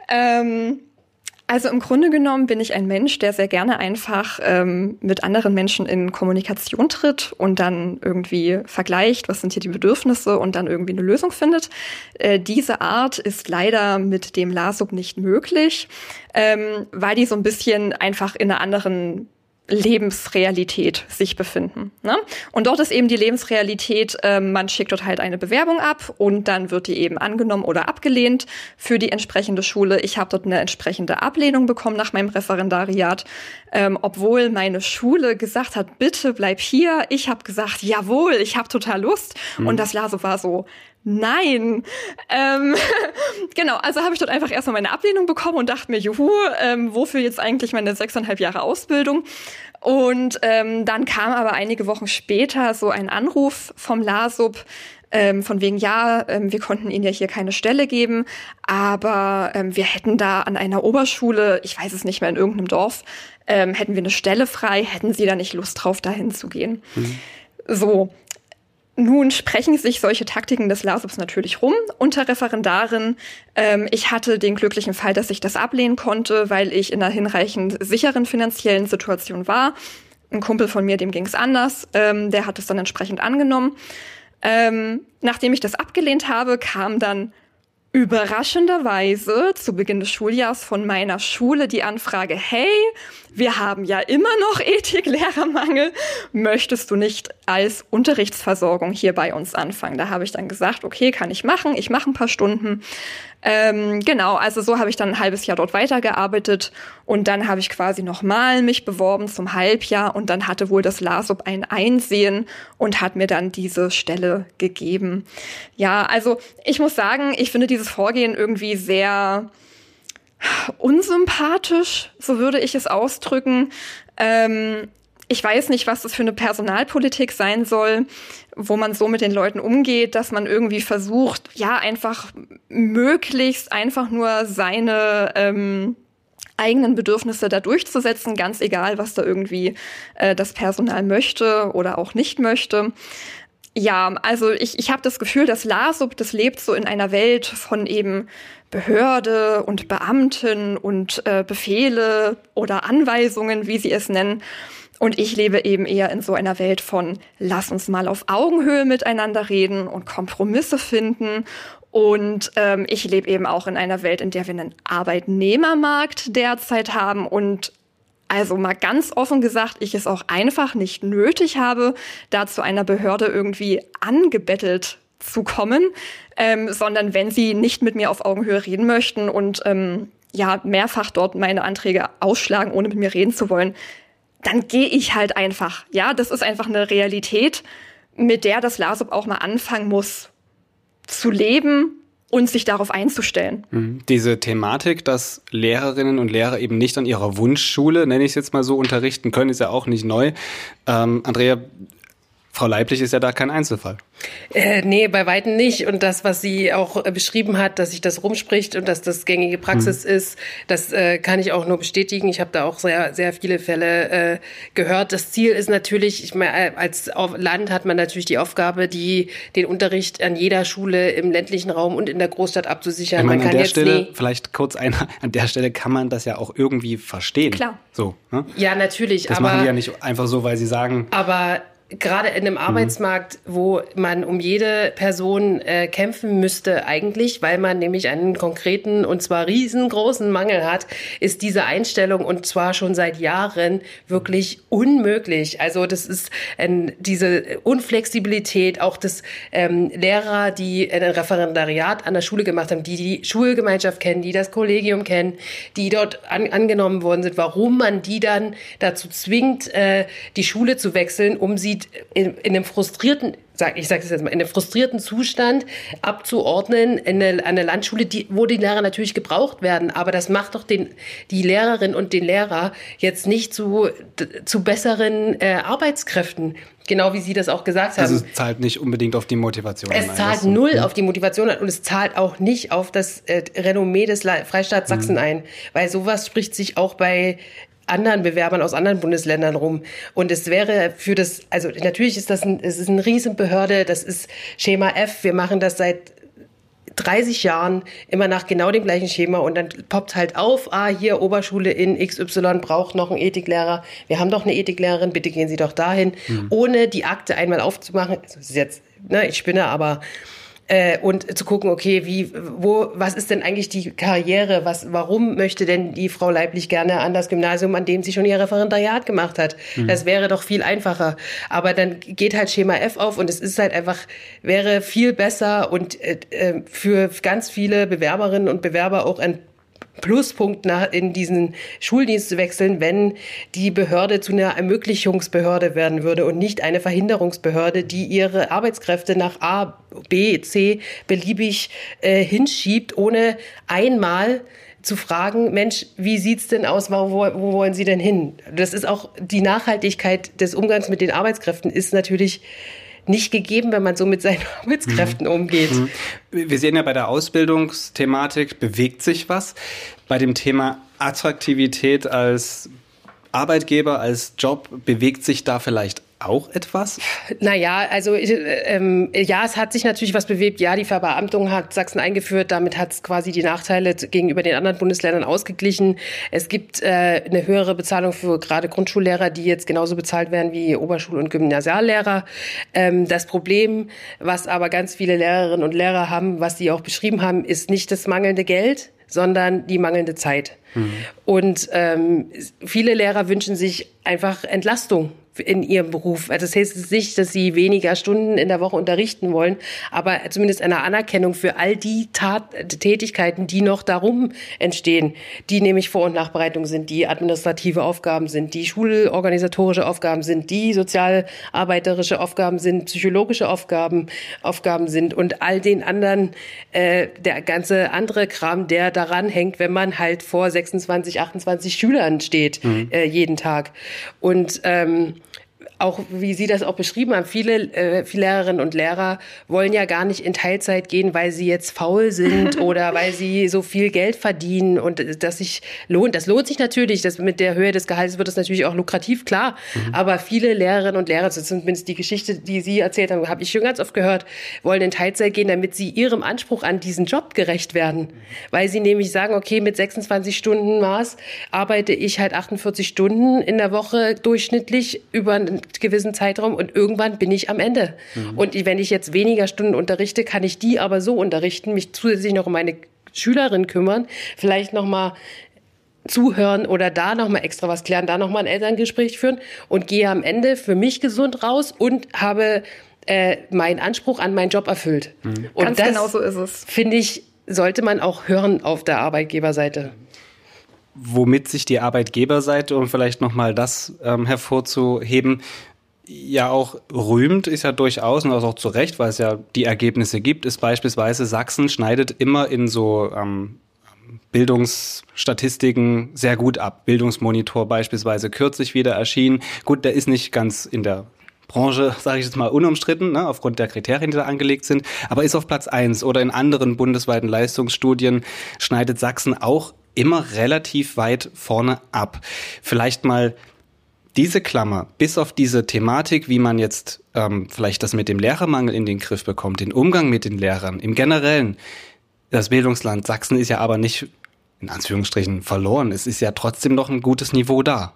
Also im Grunde genommen bin ich ein Mensch, der sehr gerne einfach mit anderen Menschen in Kommunikation tritt und dann irgendwie vergleicht, was sind hier die Bedürfnisse und dann irgendwie eine Lösung findet. Diese Art ist leider mit dem LASUB nicht möglich, weil die so ein bisschen einfach in einer anderen Lebensrealität sich befinden. Ne? Und dort ist eben die Lebensrealität, man schickt dort halt eine Bewerbung ab und dann wird die eben angenommen oder abgelehnt für die entsprechende Schule. Ich habe dort eine entsprechende Ablehnung bekommen nach meinem Referendariat, obwohl meine Schule gesagt hat, bitte bleib hier. Ich habe gesagt, jawohl, ich habe total Lust. Und das LASUB war so, nein. Genau, also habe ich dort einfach erstmal meine Ablehnung bekommen und dachte mir, juhu, wofür jetzt eigentlich meine 6,5 Jahre Ausbildung? Und dann kam aber einige Wochen später so ein Anruf vom LASUB, von wegen, ja, wir konnten Ihnen ja hier keine Stelle geben, aber wir hätten da an einer Oberschule, ich weiß es nicht mehr, in irgendeinem Dorf, hätten wir eine Stelle frei, hätten Sie da nicht Lust drauf, dahin zu gehen? So. Nun sprechen sich solche Taktiken des LASUBs natürlich rum unter Referendaren. Ich hatte den glücklichen Fall, dass ich das ablehnen konnte, weil ich in einer hinreichend sicheren finanziellen Situation war. Ein Kumpel von mir, dem ging es anders. Der hat es dann entsprechend angenommen. Nachdem ich das abgelehnt habe, kam dann überraschenderweise zu Beginn des Schuljahrs von meiner Schule die Anfrage, hey, wir haben ja immer noch Ethik-Lehrermangel, möchtest du nicht als Unterrichtsversorgung hier bei uns anfangen? Da habe ich dann gesagt, okay, kann ich machen, ich mache ein paar Stunden. Genau, also so habe ich dann ein halbes Jahr dort weitergearbeitet und dann habe ich quasi nochmal mich beworben zum Halbjahr und dann hatte wohl das LASUB ein Einsehen und hat mir dann diese Stelle gegeben. Ja, also ich muss sagen, ich finde dieses Vorgehen irgendwie sehr unsympathisch, so würde ich es ausdrücken. Ich weiß nicht, was das für eine Personalpolitik sein soll, wo man so mit den Leuten umgeht, dass man irgendwie versucht, ja, einfach möglichst einfach nur seine eigenen Bedürfnisse da durchzusetzen, ganz egal, was da irgendwie das Personal möchte oder auch nicht möchte. Ja, also ich habe das Gefühl, das LASUB, das lebt so in einer Welt von eben Behörde und Beamten und Befehle oder Anweisungen, wie sie es nennen. Und ich lebe eben eher in so einer Welt von, lass uns mal auf Augenhöhe miteinander reden und Kompromisse finden. Und ich lebe eben auch in einer Welt, in der wir einen Arbeitnehmermarkt derzeit haben und also mal ganz offen gesagt, ich es auch einfach nicht nötig habe, da zu einer Behörde irgendwie angebettelt zu kommen, sondern wenn sie nicht mit mir auf Augenhöhe reden möchten und ja mehrfach dort meine Anträge ausschlagen, ohne mit mir reden zu wollen, dann gehe ich halt einfach. Ja, das ist einfach eine Realität, mit der das LASUB auch mal anfangen muss zu leben und sich darauf einzustellen. Diese Thematik, dass Lehrerinnen und Lehrer eben nicht an ihrer Wunschschule, nenne ich es jetzt mal so, unterrichten können, ist ja auch nicht neu. Andrea, Frau Leiblich ist ja da kein Einzelfall. Nee, bei Weitem nicht. Und das, was sie auch beschrieben hat, dass sich das rumspricht und dass das gängige Praxis ist, das kann ich auch nur bestätigen. Ich habe da auch sehr, sehr viele Fälle gehört. Das Ziel ist natürlich, ich meine, als Land hat man natürlich die Aufgabe, den Unterricht an jeder Schule im ländlichen Raum und in der Großstadt abzusichern. Ich meine, man kann an der jetzt Stelle, vielleicht kurz an der Stelle kann man das ja auch irgendwie verstehen. Klar. So, ne? Ja, natürlich. Das machen die ja nicht einfach so, weil sie sagen... Aber gerade in einem Arbeitsmarkt, wo man um jede Person kämpfen müsste eigentlich, weil man nämlich einen konkreten und zwar riesengroßen Mangel hat, ist diese Einstellung und zwar schon seit Jahren wirklich unmöglich. Also das ist diese Unflexibilität, auch des Lehrer, die ein Referendariat an der Schule gemacht haben, die Schulgemeinschaft kennen, die das Kollegium kennen, die dort angenommen worden sind, warum man die dann dazu zwingt, die Schule zu wechseln, um sie in einem frustrierten, ich sage das jetzt mal, in einem frustrierten Zustand abzuordnen in eine Landschule, wo die Lehrer natürlich gebraucht werden. Aber das macht doch die Lehrerin und den Lehrer jetzt nicht zu besseren Arbeitskräften. Genau wie Sie das auch gesagt haben. Also es zahlt nicht unbedingt auf die Motivation ein. Es zahlt null auf die Motivation und es zahlt auch nicht auf das Renommee des Freistaats Sachsen ein. Weil sowas spricht sich auch bei anderen Bewerbern aus anderen Bundesländern rum. Und es wäre also natürlich ist es ist eine Riesenbehörde, das ist Schema F, wir machen das seit 30 Jahren immer nach genau dem gleichen Schema und dann poppt halt auf, hier Oberschule in XY braucht noch einen Ethiklehrer, wir haben doch eine Ethiklehrerin, bitte gehen Sie doch dahin, ohne die Akte einmal aufzumachen. Das ist jetzt, ich spinne, aber und zu gucken, okay, was ist denn eigentlich die Karriere? Warum möchte denn die Frau Leiblich gerne an das Gymnasium, an dem sie schon ihr Referendariat gemacht hat? Das wäre doch viel einfacher. Aber dann geht halt Schema F auf und es ist halt einfach, wäre viel besser und für ganz viele Bewerberinnen und Bewerber auch ein Pluspunkt in diesen Schuldienst zu wechseln, wenn die Behörde zu einer Ermöglichungsbehörde werden würde und nicht eine Verhinderungsbehörde, die ihre Arbeitskräfte nach A, B, C beliebig hinschiebt, ohne einmal zu fragen, Mensch, wie sieht's denn aus, wo wollen Sie denn hin? Das ist auch die Nachhaltigkeit des Umgangs mit den Arbeitskräften ist natürlich nicht gegeben, wenn man so mit seinen Arbeitskräften umgeht. Wir sehen ja bei der Ausbildungsthematik bewegt sich was. Bei dem Thema Attraktivität als Arbeitgeber, als Job, bewegt sich da vielleicht auch etwas? Naja, also es hat sich natürlich was bewegt. Ja, die Verbeamtung hat Sachsen eingeführt. Damit hat es quasi die Nachteile gegenüber den anderen Bundesländern ausgeglichen. Es gibt eine höhere Bezahlung für gerade Grundschullehrer, die jetzt genauso bezahlt werden wie Oberschul- und Gymnasiallehrer. Das Problem, was aber ganz viele Lehrerinnen und Lehrer haben, was sie auch beschrieben haben, ist nicht das mangelnde Geld, sondern die mangelnde Zeit. Und viele Lehrer wünschen sich einfach Entlastung in ihrem Beruf. Das heißt nicht, dass sie weniger Stunden in der Woche unterrichten wollen, aber zumindest eine Anerkennung für all die Tätigkeiten, die noch darum entstehen, die nämlich Vor- und Nachbereitung sind, die administrative Aufgaben sind, die schulorganisatorische Aufgaben sind, die sozialarbeiterische Aufgaben sind, psychologische Aufgaben sind und all den anderen, der ganze andere Kram, der daran hängt, wenn man halt vor 26, 28 Schülern steht, jeden Tag. Und auch wie Sie das auch beschrieben haben, viele Lehrerinnen und Lehrer wollen ja gar nicht in Teilzeit gehen, weil sie jetzt faul sind oder weil sie so viel Geld verdienen und das sich lohnt. Das lohnt sich natürlich, mit der Höhe des Gehalts wird es natürlich auch lukrativ, klar. Aber viele Lehrerinnen und Lehrer, zumindest die Geschichte, die Sie erzählt haben, habe ich schon ganz oft gehört, wollen in Teilzeit gehen, damit sie ihrem Anspruch an diesen Job gerecht werden. Weil sie nämlich sagen, okay, mit 26 Stunden Maß arbeite ich halt 48 Stunden in der Woche durchschnittlich über einen gewissen Zeitraum und irgendwann bin ich am Ende. Und wenn ich jetzt weniger Stunden unterrichte, kann ich die aber so unterrichten, mich zusätzlich noch um meine Schülerin kümmern, vielleicht noch mal zuhören oder da noch mal extra was klären, da noch mal ein Elterngespräch führen und gehe am Ende für mich gesund raus und habe meinen Anspruch an meinen Job erfüllt. Und ganz genau so ist es. Finde ich, sollte man auch hören auf der Arbeitgeberseite. Womit sich die Arbeitgeberseite, um vielleicht nochmal das hervorzuheben, ja auch rühmt, ist ja durchaus und auch zu Recht, weil es ja die Ergebnisse gibt, ist beispielsweise Sachsen schneidet immer in so Bildungsstatistiken sehr gut ab. Bildungsmonitor beispielsweise kürzlich wieder erschienen. Gut, der ist nicht ganz in der Branche, sage ich jetzt mal, unumstritten, ne, aufgrund der Kriterien, die da angelegt sind, aber ist auf Platz 1 oder in anderen bundesweiten Leistungsstudien schneidet Sachsen auch immer relativ weit vorne ab. Vielleicht mal diese Klammer, bis auf diese Thematik, wie man jetzt vielleicht das mit dem Lehrermangel in den Griff bekommt, den Umgang mit den Lehrern, im Generellen. Das Bildungsland Sachsen ist ja aber nicht, in Anführungsstrichen, verloren. Es ist ja trotzdem noch ein gutes Niveau da.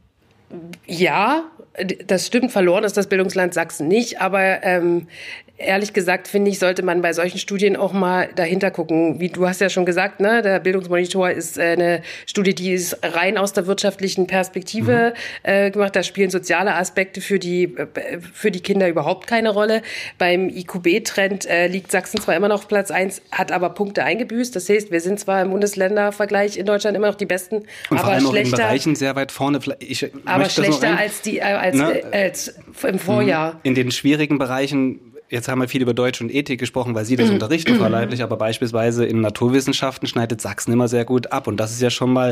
Ja, das stimmt, verloren ist das Bildungsland Sachsen nicht, aber ehrlich gesagt, finde ich, sollte man bei solchen Studien auch mal dahinter gucken. Wie du hast ja schon gesagt, ne, der Bildungsmonitor ist eine Studie, die ist rein aus der wirtschaftlichen Perspektive gemacht. Da spielen soziale Aspekte für die Kinder überhaupt keine Rolle. Beim IQB-Trend liegt Sachsen zwar immer noch auf Platz 1, hat aber Punkte eingebüßt. Das heißt, wir sind zwar im Bundesländervergleich in Deutschland immer noch die Besten, und aber vor allem schlechter, auch in Bereichen sehr weit vorne. Aber schlechter als im Vorjahr. In den schwierigen Bereichen. Jetzt haben wir viel über Deutsch und Ethik gesprochen, weil Sie das unterrichten, Frau Leiblich, aber beispielsweise in Naturwissenschaften schneidet Sachsen immer sehr gut ab. Und das ist ja schon mal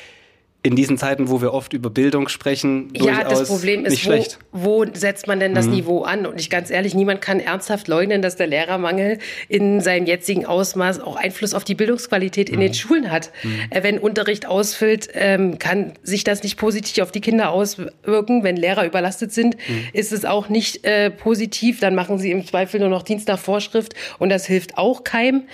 in diesen Zeiten, wo wir oft über Bildung sprechen, durchaus das Problem ist, wo setzt man denn das Niveau an? Und ich ganz ehrlich, niemand kann ernsthaft leugnen, dass der Lehrermangel in seinem jetzigen Ausmaß auch Einfluss auf die Bildungsqualität in den Schulen hat. Wenn Unterricht ausfällt, kann sich das nicht positiv auf die Kinder auswirken. Wenn Lehrer überlastet sind, ist es auch nicht positiv. Dann machen sie im Zweifel nur noch Dienst nach Vorschrift und das hilft auch keinem.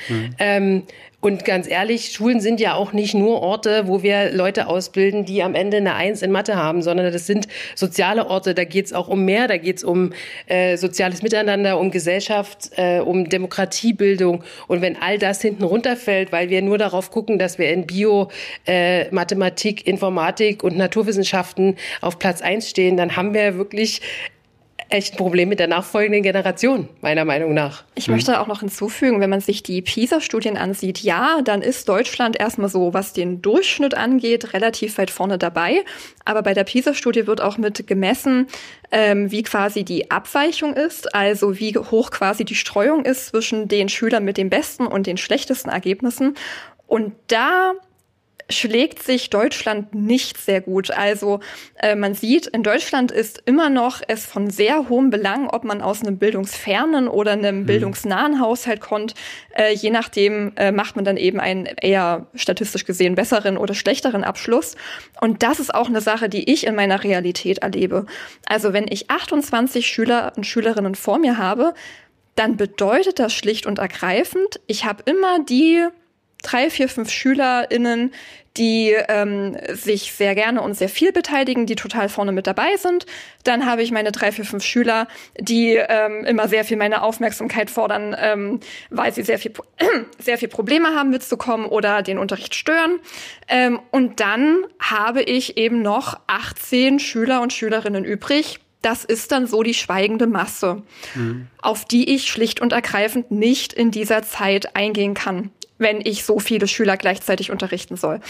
Und ganz ehrlich, Schulen sind ja auch nicht nur Orte, wo wir Leute ausbilden, die am Ende eine 1 in Mathe haben, sondern das sind soziale Orte. Da geht's auch um mehr, da geht's um soziales Miteinander, um Gesellschaft, um Demokratiebildung. Und wenn all das hinten runterfällt, weil wir nur darauf gucken, dass wir in Bio, Mathematik, Informatik und Naturwissenschaften auf Platz 1 stehen, dann haben wir wirklich echt ein Problem mit der nachfolgenden Generation, meiner Meinung nach. Ich möchte auch noch hinzufügen, wenn man sich die PISA-Studien ansieht, ja, dann ist Deutschland erstmal so, was den Durchschnitt angeht, relativ weit vorne dabei. Aber bei der PISA-Studie wird auch mit gemessen, wie quasi die Abweichung ist, also wie hoch quasi die Streuung ist zwischen den Schülern mit den besten und den schlechtesten Ergebnissen. Und da schlägt sich Deutschland nicht sehr gut. Also man sieht, in Deutschland ist immer noch es von sehr hohem Belang, ob man aus einem bildungsfernen oder einem bildungsnahen Haushalt kommt. Je nachdem macht man dann eben einen eher statistisch gesehen besseren oder schlechteren Abschluss. Und das ist auch eine Sache, die ich in meiner Realität erlebe. Also wenn ich 28 Schüler und Schülerinnen vor mir habe, dann bedeutet das schlicht und ergreifend, ich habe immer die 3, 4, 5 SchülerInnen, die sich sehr gerne und sehr viel beteiligen, die total vorne mit dabei sind. Dann habe ich meine 3, 4, 5 Schüler, die immer sehr viel meine Aufmerksamkeit fordern, weil sie sehr viel Probleme haben mitzukommen oder den Unterricht stören. Und dann habe ich eben noch 18 Schüler und Schülerinnen übrig. Das ist dann so die schweigende Masse, auf die ich schlicht und ergreifend nicht in dieser Zeit eingehen kann, wenn ich so viele Schüler gleichzeitig unterrichten soll.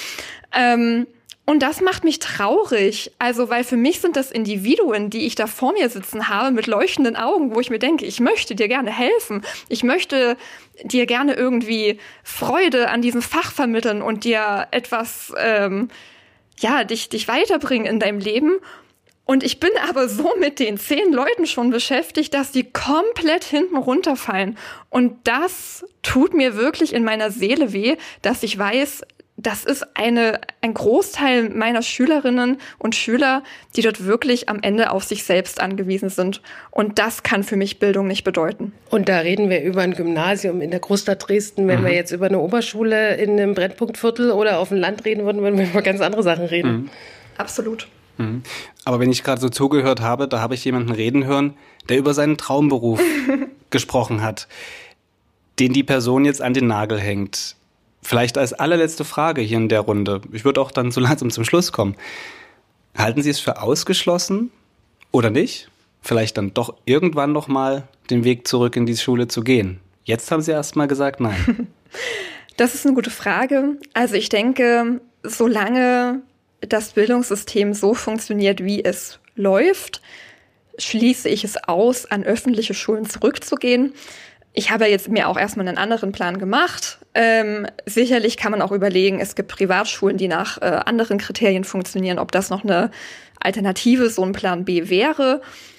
Und das macht mich traurig. Also, weil für mich sind das Individuen, die ich da vor mir sitzen habe, mit leuchtenden Augen, wo ich mir denke, ich möchte dir gerne helfen. Ich möchte dir gerne irgendwie Freude an diesem Fach vermitteln und dir etwas, dich weiterbringen in deinem Leben. Und ich bin aber so mit den 10 Leuten schon beschäftigt, dass die komplett hinten runterfallen. Und das tut mir wirklich in meiner Seele weh, dass ich weiß, das ist ein Großteil meiner Schülerinnen und Schüler, die dort wirklich am Ende auf sich selbst angewiesen sind. Und das kann für mich Bildung nicht bedeuten. Und da reden wir über ein Gymnasium in der Großstadt Dresden. Wenn wir jetzt über eine Oberschule in einem Brennpunktviertel oder auf dem Land reden würden, würden wir über ganz andere Sachen reden. Absolut. Aber wenn ich gerade so zugehört habe, da habe ich jemanden reden hören, der über seinen Traumberuf gesprochen hat, den die Person jetzt an den Nagel hängt. Vielleicht als allerletzte Frage hier in der Runde. Ich würde auch dann so langsam zum Schluss kommen. Halten Sie es für ausgeschlossen oder nicht? Vielleicht dann doch irgendwann noch mal den Weg zurück in die Schule zu gehen. Jetzt haben Sie erst mal gesagt, nein. Das ist eine gute Frage. Also ich denke, solange das Bildungssystem so funktioniert, wie es läuft, schließe ich es aus, an öffentliche Schulen zurückzugehen. Ich habe jetzt mir auch erstmal einen anderen Plan gemacht. Sicherlich kann man auch überlegen, es gibt Privatschulen, die nach anderen Kriterien funktionieren, ob das noch eine Alternative, so ein Plan B wäre.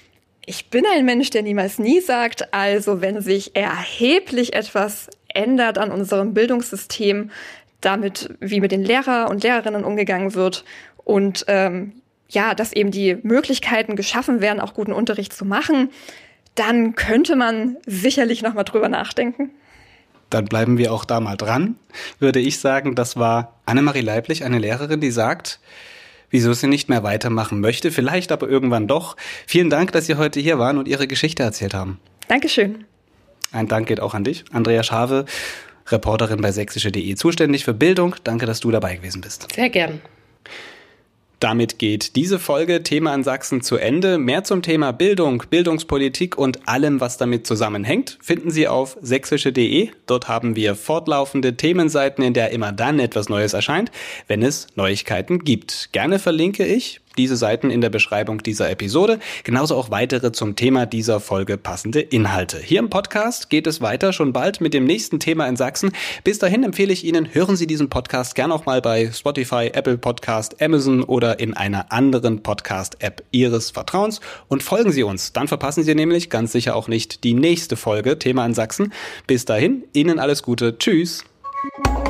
Ich bin ein Mensch, der niemals nie sagt. Also wenn sich erheblich etwas ändert an unserem Bildungssystem, damit wie mit den Lehrer und Lehrerinnen umgegangen wird und dass eben die Möglichkeiten geschaffen werden, auch guten Unterricht zu machen, dann könnte man sicherlich noch mal drüber nachdenken. Dann bleiben wir auch da mal dran, würde ich sagen. Das war Annemarie Leiblich, eine Lehrerin, die sagt, wieso sie nicht mehr weitermachen möchte, vielleicht aber irgendwann doch. Vielen Dank, dass Sie heute hier waren und Ihre Geschichte erzählt haben. Dankeschön. Ein Dank geht auch an dich, Andrea Schave, Reporterin bei sächsische.de, zuständig für Bildung. Danke, dass du dabei gewesen bist. Sehr gern. Damit geht diese Folge Thema in Sachsen zu Ende. Mehr zum Thema Bildung, Bildungspolitik und allem, was damit zusammenhängt, finden Sie auf sächsische.de. Dort haben wir fortlaufende Themenseiten, in der immer dann etwas Neues erscheint, wenn es Neuigkeiten gibt. Gerne verlinke ich diese Seiten in der Beschreibung dieser Episode, genauso auch weitere zum Thema dieser Folge passende Inhalte. Hier im Podcast geht es weiter schon bald mit dem nächsten Thema in Sachsen. Bis dahin empfehle ich Ihnen, hören Sie diesen Podcast gerne auch mal bei Spotify, Apple Podcast, Amazon oder in einer anderen Podcast-App Ihres Vertrauens und folgen Sie uns. Dann verpassen Sie nämlich ganz sicher auch nicht die nächste Folge Thema in Sachsen. Bis dahin, Ihnen alles Gute. Tschüss.